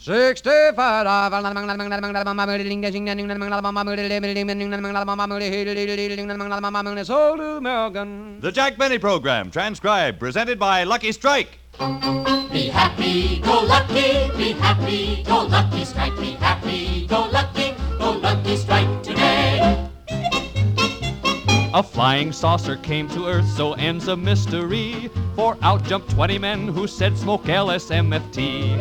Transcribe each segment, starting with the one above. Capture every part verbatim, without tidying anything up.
sixty-five. Sold to American. The Jack Benny Program, transcribed, presented by Lucky Strike. Be happy, go lucky, be happy, go lucky strike, be happy, go lucky, go lucky strike today. A flying saucer came to Earth, so ends a mystery. For out jumped twenty men who said smoke L S M F T.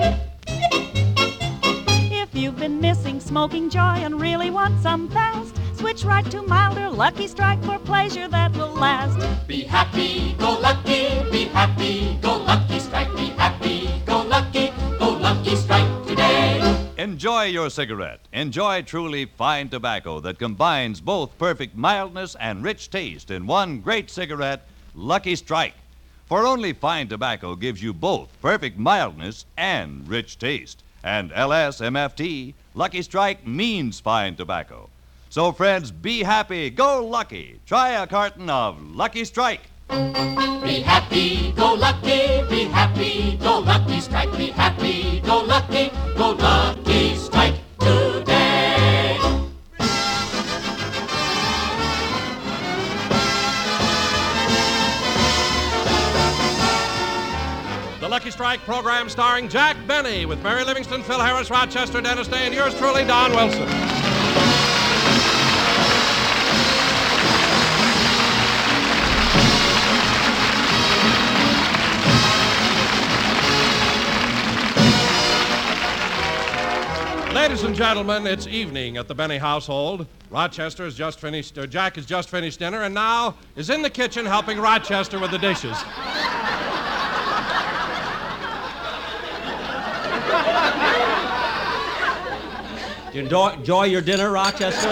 If you've been missing smoking joy and really want some fast, switch right to milder Lucky Strike for pleasure that will last. Be happy, go lucky, be happy, go lucky strike, be happy, go lucky, go lucky strike today. Enjoy your cigarette. Enjoy truly fine tobacco that combines both perfect mildness and rich taste in one great cigarette, Lucky Strike. For only fine tobacco gives you both perfect mildness and rich taste. And L S M F T, Lucky Strike means fine tobacco. So, friends, be happy, go lucky. Try a carton of Lucky Strike. Be happy, go lucky, be happy, go lucky strike, be happy, go lucky, go lucky strike today. The Lucky Strike program starring Jack Benny with Mary Livingston, Phil Harris, Rochester, Dennis Day, and yours truly, Don Wilson. Ladies and gentlemen, it's evening at the Benny household. Rochester has just finished, uh, Jack has just finished dinner and now is in the kitchen helping Rochester with the dishes. Do you enjoy, enjoy your dinner, Rochester?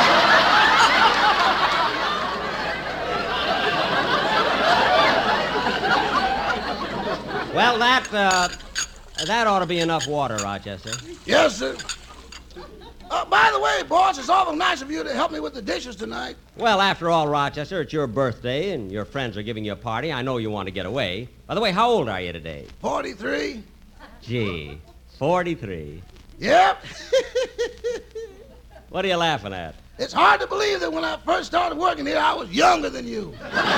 Well, that, uh, that ought to be enough water, Rochester. Yes, sir. Uh, by the way, boss, it's awful nice of you to help me with the dishes tonight. Well, after all, Rochester, it's your birthday and your friends are giving you a party. I know you want to get away. By the way, how old are you today? forty-three. Gee, forty-three. Yep. What are you laughing at? It's hard to believe that when I first started working here, I was younger than you.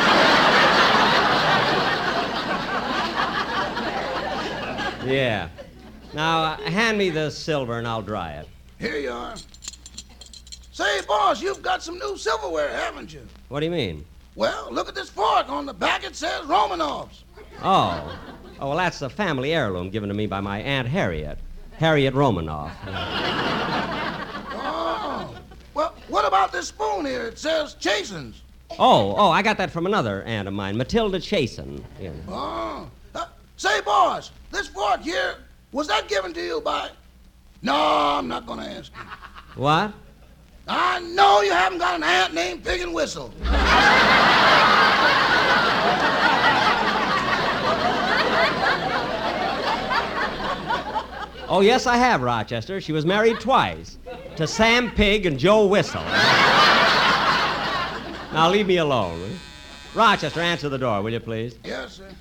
Yeah. Now, uh, hand me the silver and I'll dry it. Here you are. Say, boss, you've got some new silverware, haven't you? What do you mean? Well, look at this fork. On the back it says Romanovs. Oh. Oh, well, that's a family heirloom given to me by my Aunt Harriet. Harriet Romanoff. Oh. Well, what about this spoon here? It says Chasen's. Oh, oh, I got that from another aunt of mine, Matilda Chasen. Yeah. Oh. Uh, say, boss, this fork here, was that given to you by... No, I'm not going to ask you. What? I know you haven't got an aunt named Pig and Whistle. Oh, yes, I have, Rochester. She was married twice, to Sam Pig and Joe Whistle. Now, leave me alone. Rochester, answer the door, will you, please? Yes, sir.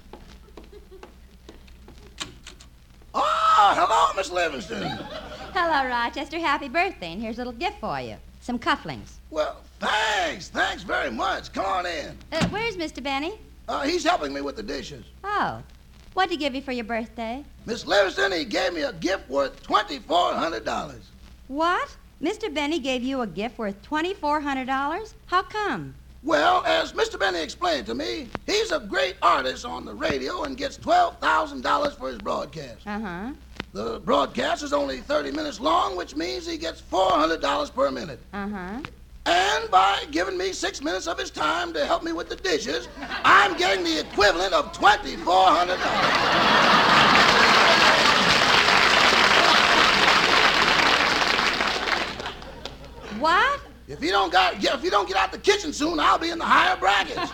Oh, hello, Miss Livingston. Hello, Rochester. Happy birthday, and here's a little gift for you. Some cufflinks. Well, thanks. Thanks very much. Come on in. Uh, where's Mister Benny? Uh, he's helping me with the dishes. Oh. What'd he give you for your birthday? Miss Livingston, he gave me a gift worth twenty-four hundred dollars. What? Mister Benny gave you a gift worth twenty-four hundred dollars? How come? Well, as Mister Benny explained to me, he's a great artist on the radio and gets twelve thousand dollars for his broadcast. Uh-huh. The broadcast is only thirty minutes long, which means he gets four hundred dollars per minute. Uh-huh. And by giving me six minutes of his time to help me with the dishes, I'm getting the equivalent of twenty-four hundred dollars. What? If you don't got, if you don't get out the kitchen soon, I'll be in the higher brackets.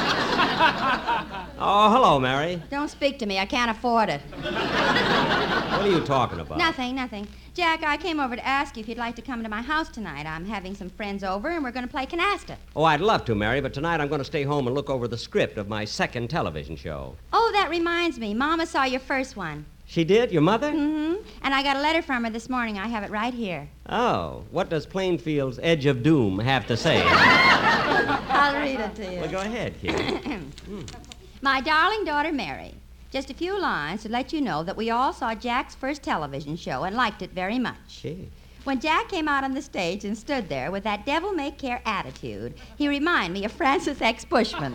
Oh, hello, Mary. Don't speak to me. I can't afford it. What are you talking about? Nothing, nothing. Jack, I came over to ask you if you'd like to come to my house tonight. I'm having some friends over, and we're going to play canasta. Oh, I'd love to, Mary, but tonight I'm going to stay home and look over the script of my second television show. Oh, that reminds me. Mama saw your first one. She did? Your mother? Mm-hmm. And I got a letter from her this morning. I have it right here. Oh, what does Plainfield's Edge of Doom have to say? I'll read it to you. Well, go ahead, kid. My darling daughter, Mary, just a few lines to let you know that we all saw Jack's first television show and liked it very much. Gee. When Jack came out on the stage and stood there with that devil-may-care attitude, he reminded me of Francis X. Bushman.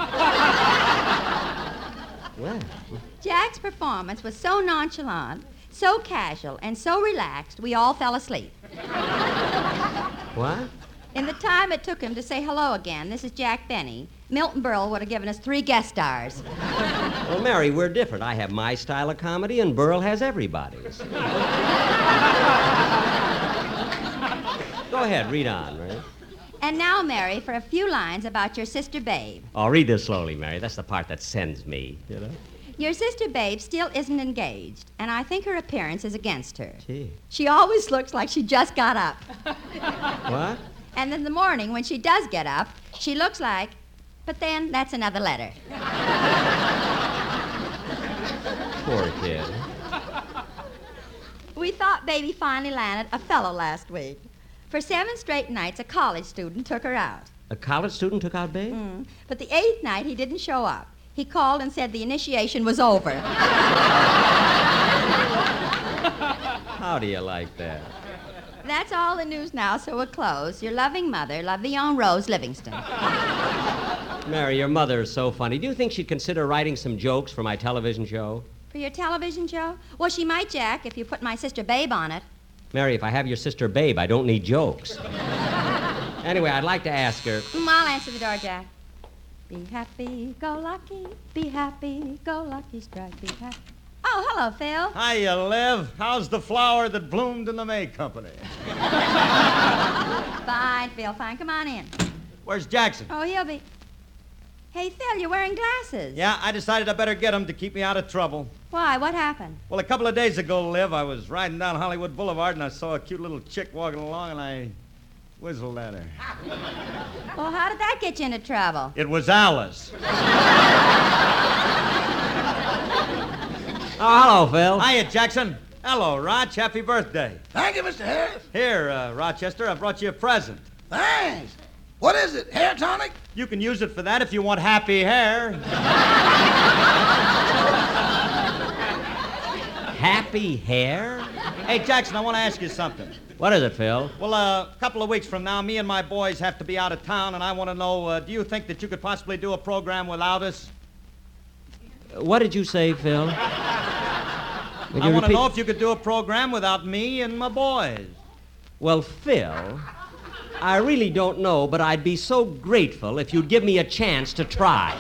Well, Jack's performance was so nonchalant, so casual, and so relaxed, we all fell asleep. what? In the time it took him to say hello again, this is Jack Benny, Milton Berle would have given us three guest stars. Well, Mary, we're different. I have my style of comedy, and Burl has everybody's. Go ahead, read on, Mary. And now, Mary, for a few lines about your sister Babe. Oh, read this slowly, Mary. That's the part that sends me, you know? Your sister Babe still isn't engaged, and I think her appearance is against her. Gee. She always looks like she just got up. What? And in the morning, when she does get up, she looks like... But then, that's another letter. Poor kid. We thought Baby finally landed a fellow last week. For seven straight nights, a college student took her out. A college student took out Babe? Mm. But the eighth night, he didn't show up. He called and said the initiation was over. How do you like that? That's all the news now, so we'll close. Your loving mother, La Villon Rose Livingston. Mary, your mother is so funny. Do you think she'd consider writing some jokes for my television show? For your television show? Well, she might, Jack, if you put my sister Babe on it. Mary, if I have your sister Babe, I don't need jokes. Anyway, I'd like to ask her... Mm, I'll answer the door, Jack. Be happy, go lucky. Be happy, go lucky, strike. Be happy. Oh, hello, Phil. Hiya, Liv. How's the flower that bloomed in the May Company? Fine, Phil, fine. Come on in. Where's Jackson? Oh, he'll be... Hey, Phil, you're wearing glasses. Yeah, I decided I better get him to keep me out of trouble. Why? What happened? Well, a couple of days ago, Liv, I was riding down Hollywood Boulevard and I saw a cute little chick walking along and I whistled at her. Well, how did that get you into trouble? It was Alice. Oh, hello, Phil. Hiya, Jackson. Hello, Roch. Happy birthday. Thank you, Mister Harris. Here, uh, Rochester, I brought you a present. Thanks. What is it, hair tonic? You can use it for that if you want happy hair. Happy hair? Hey, Jackson, I want to ask you something. What is it, Phil? Well, uh, a couple of weeks from now, me and my boys have to be out of town, and I want to know, uh, do you think that you could possibly do a program without us? What did you say, Phil? Would I you want to repeat- know if you could do a program without me and my boys. Well, Phil, I really don't know, but I'd be so grateful if you'd give me a chance to try.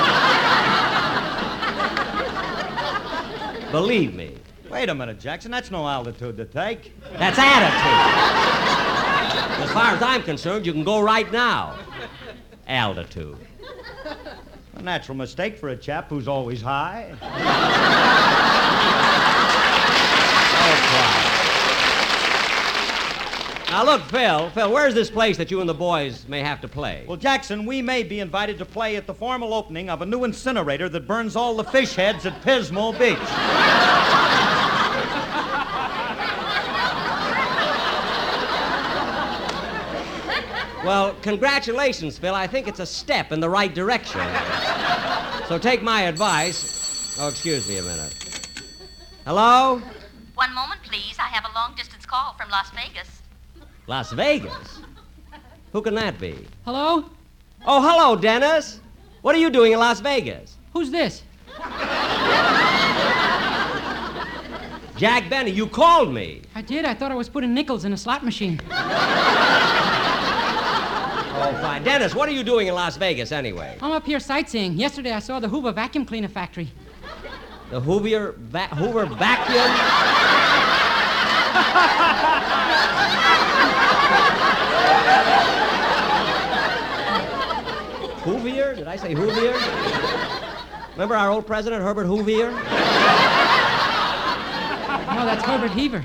Believe me. Wait a minute, Jackson. That's no altitude to take. That's attitude. As far as I'm concerned, you can go right now. Altitude. A natural mistake for a chap who's always high. Now, look, Phil, Phil, where's this place that you and the boys may have to play? Well, Jackson, we may be invited to play at the formal opening of a new incinerator that burns all the fish heads at Pismo Beach. Well, congratulations, Phil. I think it's a step in the right direction. So take my advice. Oh, excuse me a minute. Hello? One moment, please. I have a long-distance call from Las Vegas. Las Vegas? Who can that be? Hello? Oh, hello, Dennis. What are you doing in Las Vegas? Who's this? Jack Benny, you called me. I did. I thought I was putting nickels in a slot machine. Oh, fine. Dennis, what are you doing in Las Vegas anyway? I'm up here sightseeing. Yesterday I saw the Hoover vacuum cleaner factory. The Hoover, va- Hoover vacuum? Hoovier? Did I say Hoovier? Remember our old president, Herbert Hoovier? No, that's Herbert Heaver.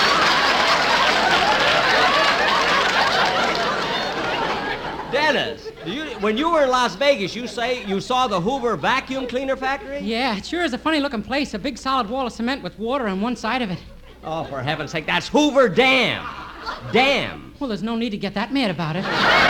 Dennis, You, when you were in Las Vegas, you say you saw the Hoover vacuum cleaner factory? Yeah, it sure is a funny-looking place. A big solid wall of cement with water on one side of it. Oh, for heaven's sake, that's Hoover Dam. Dam. Well, there's no need to get that mad about it.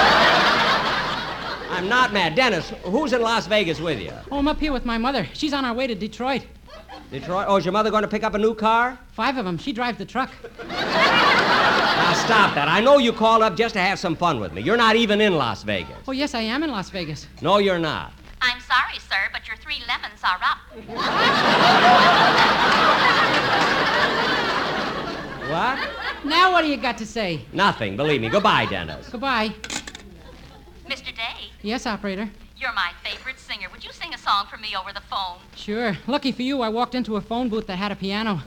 I'm not mad. Dennis, who's in Las Vegas with you? Oh, I'm up here with my mother. She's on our way to Detroit. Detroit? Oh, is your mother going to pick up a new car? Five of them. She drives the truck. Now, stop that. I know you called up just to have some fun with me. You're not even in Las Vegas. Oh, yes, I am in Las Vegas. No, you're not. I'm sorry, sir, but your three lemons are up. What? Now what do you got to say? Nothing, believe me. Goodbye, Dennis. Goodbye. Mister Day, Yes, operator. you're my favorite singer. Would you sing a song for me over the phone? Sure. Lucky for you, I walked into a phone booth that had a piano.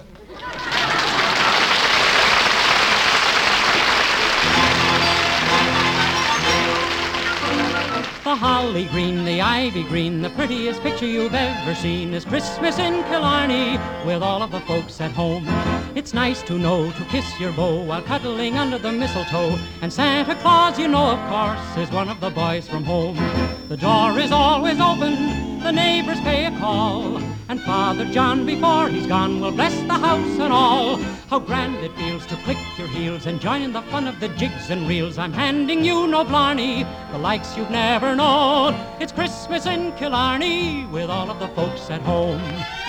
The holly green, the ivy green, the prettiest picture you've ever seen is Christmas in Killarney with all of the folks at home. It's nice to know to kiss your beau while cuddling under the mistletoe. And Santa Claus, you know, of course, is one of the boys from home. The door is always open, the neighbors pay a call, and Father John, before he's gone, will bless the house and all. How grand it feels to click your heels and join in the fun of the jigs and reels. I'm handing you no blarney, the likes you've never known. It's Christmas in Killarney with all of the folks at home.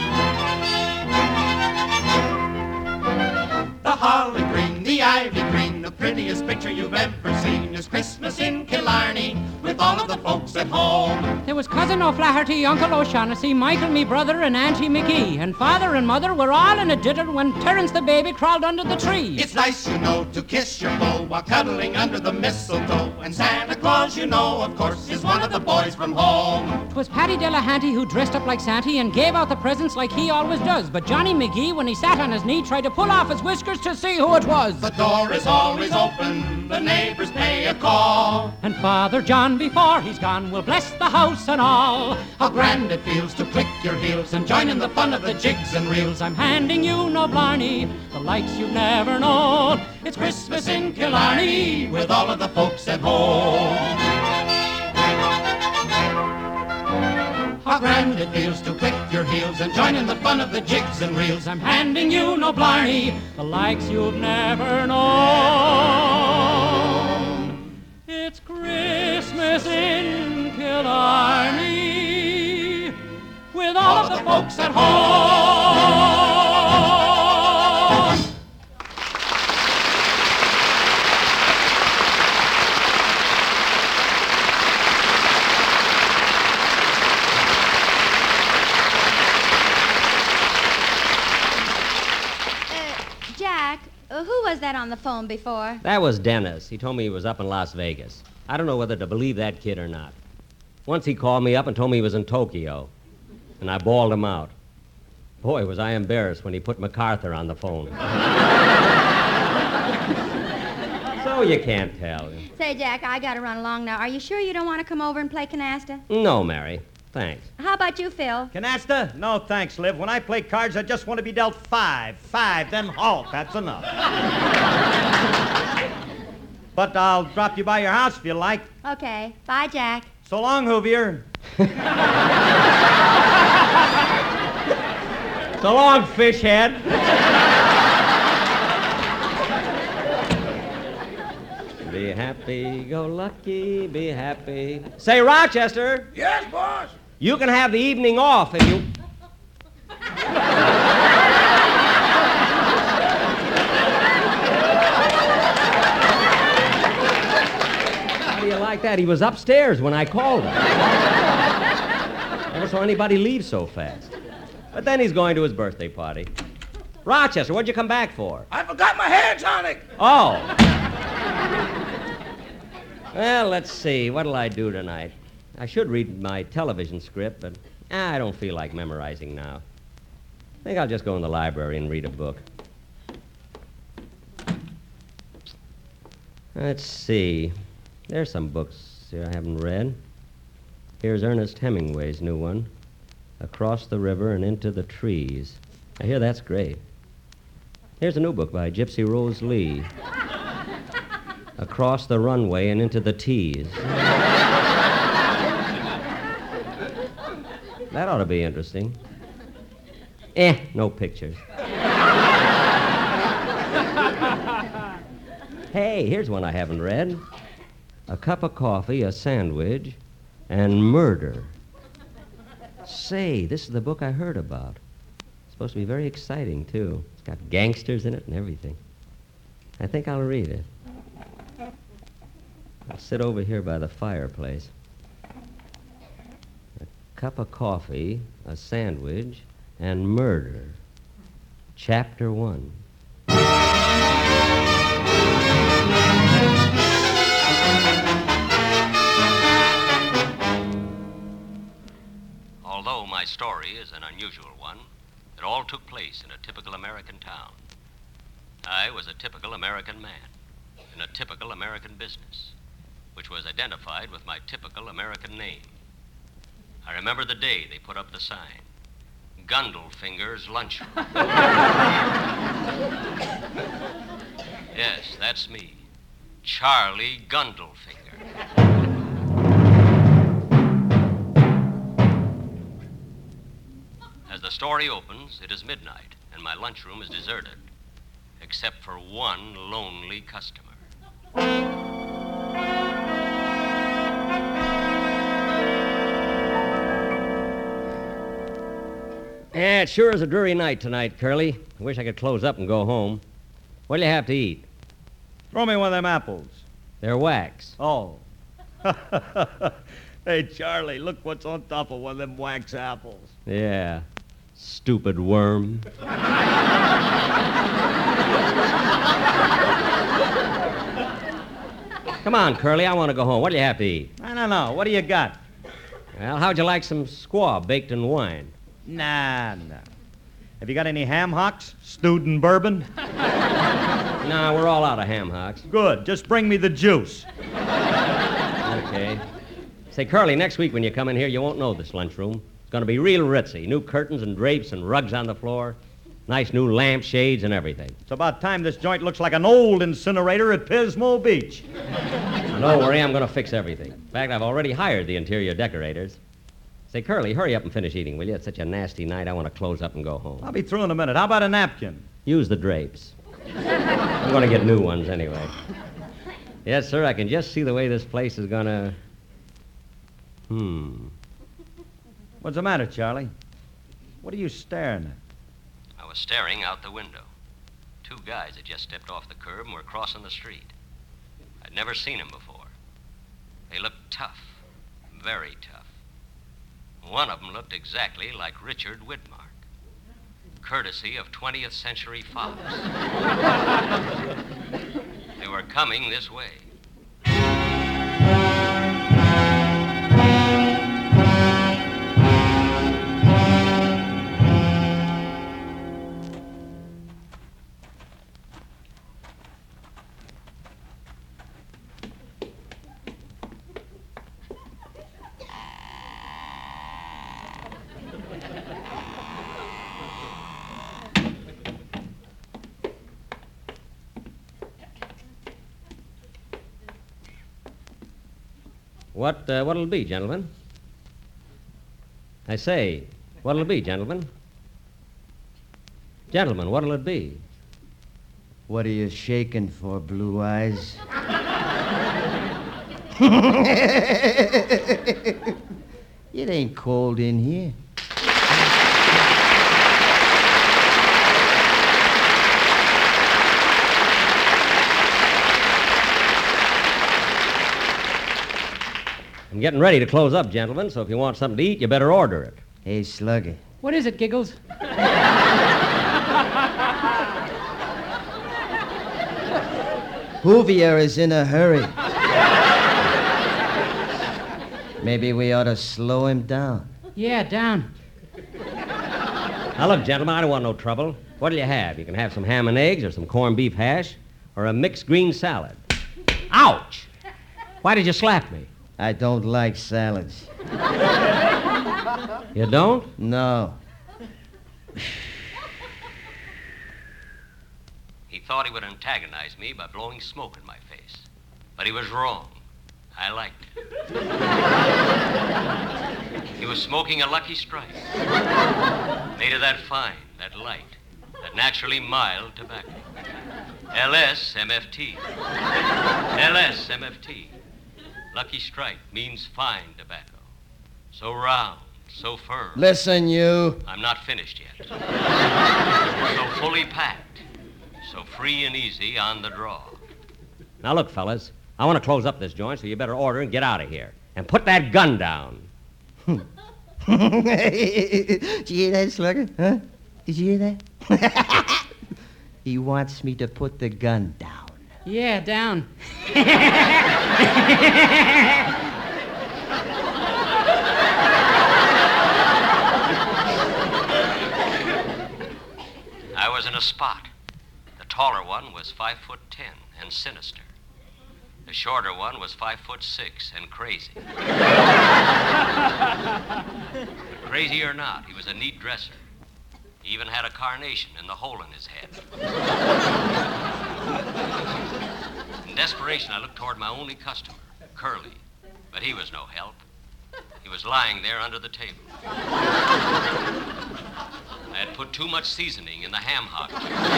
The holly green, the ivy green, the prettiest picture you've ever seen is Christmas in Killarney with all of the folks at home. There was Cousin O'Flaherty, Uncle O'Shaughnessy, Michael, me brother, and Auntie McGee. And Father and Mother were all in a diddle when Terence the baby crawled under the tree. It's nice, you know, to kiss your beau while cuddling under the mistletoe. And Santa Claus, you know, of course, is one of the boys from home. 'Twas Paddy Delahanty who dressed up like Santa and gave out the presents like he always does. But Johnny McGee, when he sat on his knee, tried to pull off his whiskers to see who it was. The door is always open, the neighbors pay a call. And Father John, before he's gone, will bless the house and all. How grand it feels to click your heels and join in the fun of the jigs and reels. I'm handing you no blarney, the likes you've never known. It's Christmas in Killarney with all of the folks at home. How grand it feels to click your heels and join in the fun of the jigs and reels. I'm handing you no blarney, the likes you've never known. It's Christmas in Killarney with all, all of the, the folks at home. Uh, who was that on the phone before? That was Dennis. He told me he was up in Las Vegas. I don't know whether to believe that kid or not. Once he called me up and told me he was in Tokyo, and I bawled him out. Boy, was I embarrassed when he put MacArthur on the phone. So you can't tell. Say, Jack, I gotta run along now. Are you sure you don't want to come over and play canasta? No, Mary. Thanks. How about you, Phil? Canasta? No, thanks, Liv. When I play cards, I just want to be dealt five. Five, then halt. That's enough. But I'll drop you by your house if you like. Okay. Bye, Jack. So long, Hoovier. So long, fishhead. Be happy, go lucky, be happy. Say, Rochester. Yes, boss? You can have the evening off if you... How do you like that? He was upstairs when I called him. Never saw anybody leave so fast. But then he's going to his birthday party. Rochester, what'd you come back for? I forgot my hair tonic. Oh. Well, let's see. What'll I do tonight? I should read my television script, but ah, I don't feel like memorizing now. I think I'll just go in the library and read a book. Let's see. There's some books here I haven't read. Here's Ernest Hemingway's new one, Across the River and Into the Trees. I hear that's great. Here's a new book by Gypsy Rose Lee, Across the Runway and Into the Tees. That ought to be interesting. Eh, no pictures. Hey, here's one I haven't read. A cup of coffee, a sandwich, and murder. Say, this is the book I heard about. It's supposed to be very exciting, too. It's got gangsters in it and everything. I think I'll read it. I'll sit over here by the fireplace. A cup of coffee, a sandwich, and murder. Chapter one. Although my story is an unusual one, it all took place in a typical American town. I was a typical American man in a typical American business, which was identified with my typical American name. I remember the day they put up the sign, Gundlefinger's Lunchroom. Yes, that's me, Charlie Gundlefinger. As the story opens, it is midnight, and my lunchroom is deserted, except for one lonely customer. Yeah, it sure is a dreary night tonight, Curly. I wish I could close up and go home. What'll you have to eat? Throw me one of them apples. They're wax. Oh. Hey, Charlie, look what's on top of one of them wax apples. Yeah. Stupid worm. Come on, Curly, I want to go home. What'll you have to eat? I don't know. What do you got? Well, how'd you like some squaw baked in wine? Nah, nah. Have you got any ham hocks? Stewed in bourbon? Nah, we're all out of ham hocks. Good. Just bring me the juice. Okay. Say, Curly, next week when you come in here, you won't know this lunchroom. It's going to be real ritzy. New curtains and drapes and rugs on the floor. Nice new lampshades and everything. It's about time this joint looks like an old incinerator at Pismo Beach. Don't worry, I'm going to fix everything. In fact, I've already hired the interior decorators. Say, Curly, hurry up and finish eating, will you? It's such a nasty night, I want to close up and go home. I'll be through in a minute. How about a napkin? Use the drapes. I'm going to get new ones anyway. Yes, sir, I can just see the way this place is going to... Hmm. What's the matter, Charlie? What are you staring at? I was staring out the window. Two guys had just stepped off the curb and were crossing the street. I'd never seen them before. They looked tough, very tough. One of them looked exactly like Richard Widmark, courtesy of twentieth Century Fox. They were coming this way. What, uh, what'll it be, gentlemen? I say, what'll it be, gentlemen? Gentlemen, what'll it be? What are you shaking for, Blue Eyes? It ain't cold in here. I'm getting ready to close up, gentlemen, so if you want something to eat, you better order it. Hey, Slugger. What is it, Giggles? Hoovier is in a hurry. Maybe we ought to slow him down. Yeah, down. Now, look, gentlemen, I don't want no trouble. What'll you have? You can have some ham and eggs or some corned beef hash or a mixed green salad. Ouch! Why did you slap me? I don't like salads. You don't? No. He thought he would antagonize me by blowing smoke in my face. But he was wrong. I liked it. He was smoking a Lucky Strike. Made of that fine, that light, that naturally mild tobacco. L S M F T. L S M F T. Lucky Strike means fine tobacco. So round, so firm. Listen, you. I'm not finished yet. So fully packed. So free and easy on the draw. Now, look, fellas, I want to close up this joint, so you better order and get out of here. And put that gun down. Did you hear that, Slugger? Huh? Did you hear that? He wants me to put the gun down. Yeah, down. I was in a spot. The taller one was five foot ten and sinister. The shorter one was five foot six and crazy. But crazy or not, he was a neat dresser. He even had a carnation in the hole in his head. In desperation, I looked toward my only customer, Curly, but he was no help. He was lying there under the table. I had put too much seasoning in the ham hock.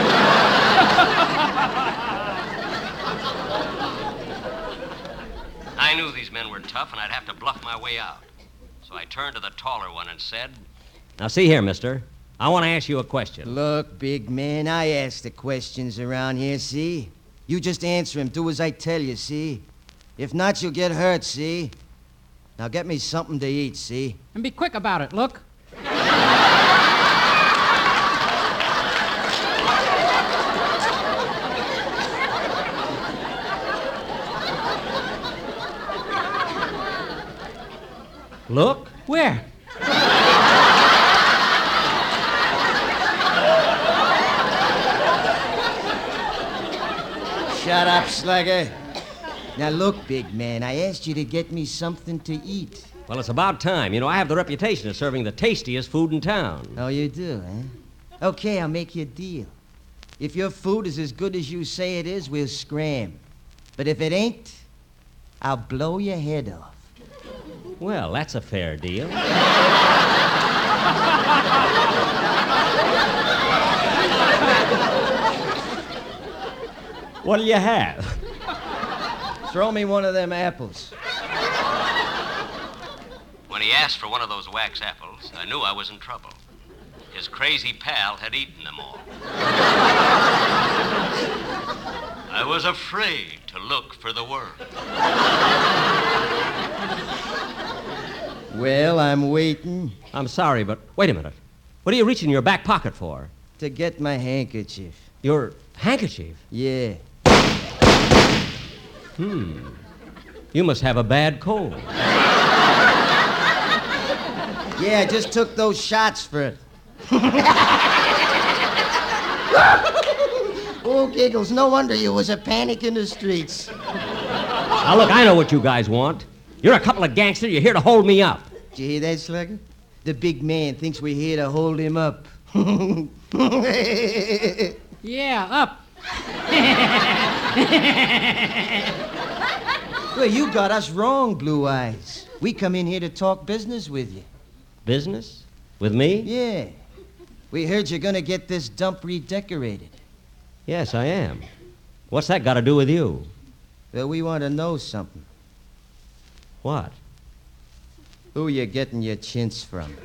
I knew these men were tough, and I'd have to bluff my way out. So I turned to the taller one and said, Now, see here, mister. I want to ask you a question. Look, big man, I ask the questions around here, see? You just answer him. Do as I tell you, see? If not, you'll get hurt, see? Now get me something to eat, see? And be quick about it, look. Look? Where? Shut up, Slugger. Now look, big man, I asked you to get me something to eat. Well, it's about time. You know, I have the reputation of serving the tastiest food in town. Oh, you do, huh? Okay, I'll make you a deal. If your food is as good as you say it is, we'll scram. But if it ain't, I'll blow your head off. Well, that's a fair deal. What'll you have? Throw me one of them apples. When he asked for one of those wax apples, I knew I was in trouble. His crazy pal had eaten them all. I was afraid to look for the worm. Well, I'm waiting. I'm sorry, but wait a minute. What are you reaching in your back pocket for? To get my handkerchief. Your handkerchief? Yeah. Hmm. You must have a bad cold. Yeah, I just took those shots for it. Oh, Giggles, no wonder you was a panic in the streets. Now, look, I know what you guys want. You're a couple of gangsters. You're here to hold me up. Did you hear that, Slugger? The big man thinks we're here to hold him up. Yeah, up. Well, you got us wrong, Blue Eyes. We come in here to talk business with you. Business? With me? Yeah. We heard you're gonna get this dump redecorated. Yes, I am. What's that got to do with you? Well, we want to know something. What? Who you getting your chintz from?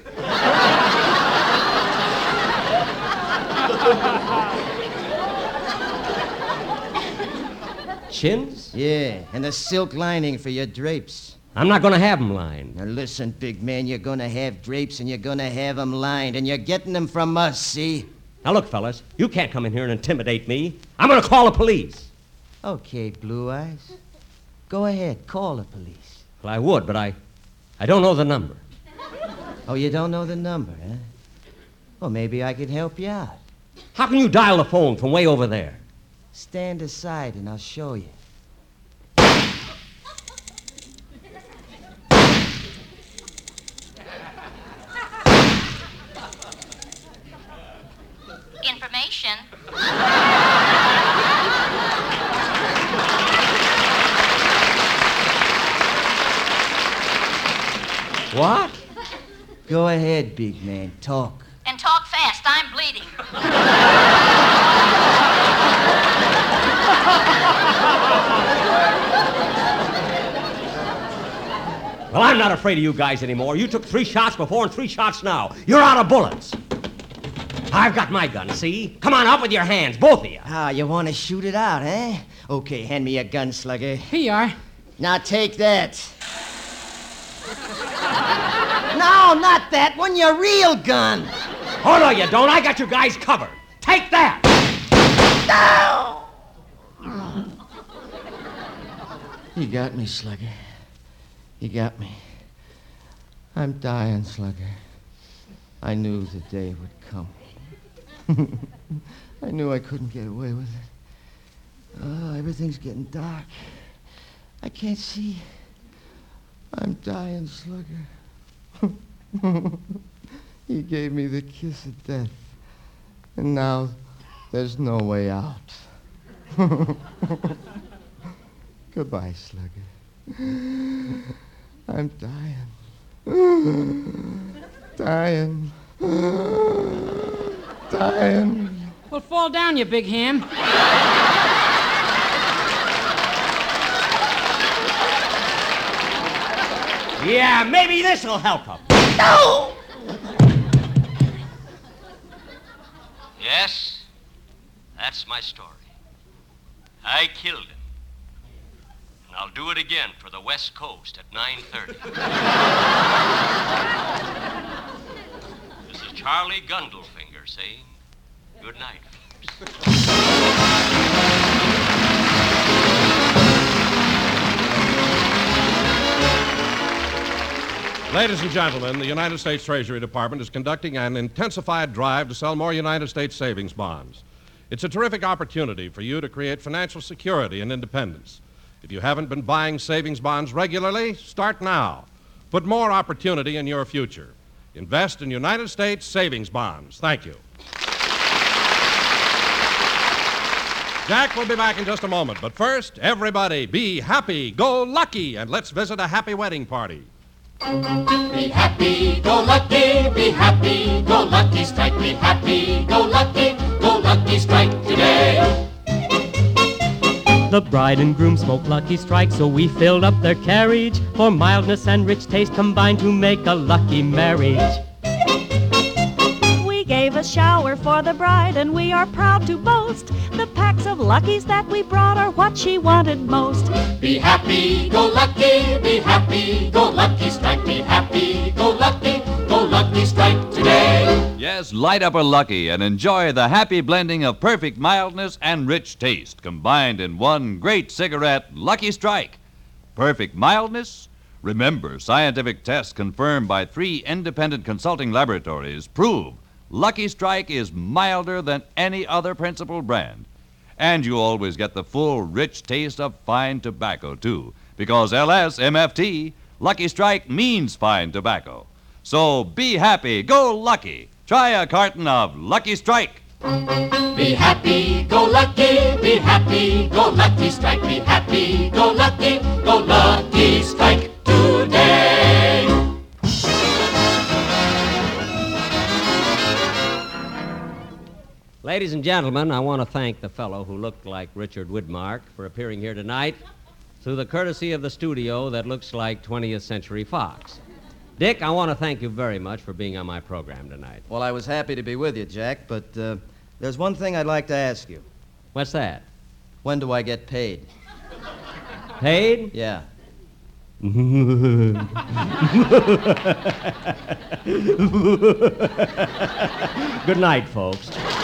Chins? Yeah, and the silk lining for your drapes. I'm not going to have them lined. Now listen, big man, you're going to have drapes and you're going to have them lined, and you're getting them from us, see? Now look, fellas, you can't come in here and intimidate me. I'm going to call the police. Okay, Blue Eyes. Go ahead, call the police. Well, I would, but I, I don't know the number. Oh, you don't know the number, huh? Well, maybe I could help you out. How can you dial the phone from way over there? Stand aside and I'll show you. Information. What? Go ahead, big man. Talk. And talk fast. I'm bleeding. Well, I'm not afraid of you guys anymore. You took three shots before and three shots now. You're out of bullets. I've got my gun, see? Come on, up with your hands, both of you. Ah, you want to shoot it out, eh? Okay, hand me a gun, Slugger. Here you are. Now take that. No, not that one, your real gun. Oh, no, you don't. I got you guys covered. Take that. No! You got me, Slugger. You got me. I'm dying, Slugger. I knew the day would come. I knew I couldn't get away with it. Oh, everything's getting dark. I can't see. I'm dying, Slugger. He gave me the kiss of death. And now there's no way out. Goodbye, Slugger. I'm dying. Dying. Dying. Well, fall down, you big ham. Yeah, maybe this'll help him. No! Yes, that's my story. I killed him. And I'll do it again for the West Coast at nine thirty. This is Charlie Gundlefinger saying good night, folks. Ladies and gentlemen, the United States Treasury Department is conducting an intensified drive to sell more United States savings bonds. It's a terrific opportunity for you to create financial security and independence. If you haven't been buying savings bonds regularly, start now. Put more opportunity in your future. Invest in United States savings bonds. Thank you. Jack will be back in just a moment, but first, everybody be happy, go lucky, and let's visit a happy wedding party. Be happy, go lucky, be happy, go lucky strike, be happy, go lucky, go lucky strike today. The bride and groom smoked Lucky Strike, so we filled up their carriage, for mildness and rich taste combined to make a lucky marriage. We gave a shower for the bride, and we are proud to boast the packs of Luckies that we brought are what she wanted most. Be happy, go lucky, be happy, go lucky strike, be happy, go lucky, go lucky strike today. Yes, light up a Lucky and enjoy the happy blending of perfect mildness and rich taste combined in one great cigarette, Lucky Strike. Perfect mildness? Remember, scientific tests confirmed by three independent consulting laboratories prove Lucky Strike is milder than any other principal brand. And you always get the full, rich taste of fine tobacco, too, because L S M F T, Lucky Strike means fine tobacco. So be happy, go lucky. Try a carton of Lucky Strike. Be happy, go lucky, be happy, go lucky strike, be happy, go lucky, go lucky strike today. Ladies and gentlemen, I want to thank the fellow who looked like Richard Widmark for appearing here tonight through the courtesy of the studio that looks like twentieth Century Fox. Dick, I want to thank you very much for being on my program tonight. Well, I was happy to be with you, Jack, but uh, there's one thing I'd like to ask you. What's that? When do I get paid? Paid? Yeah. Good night, folks.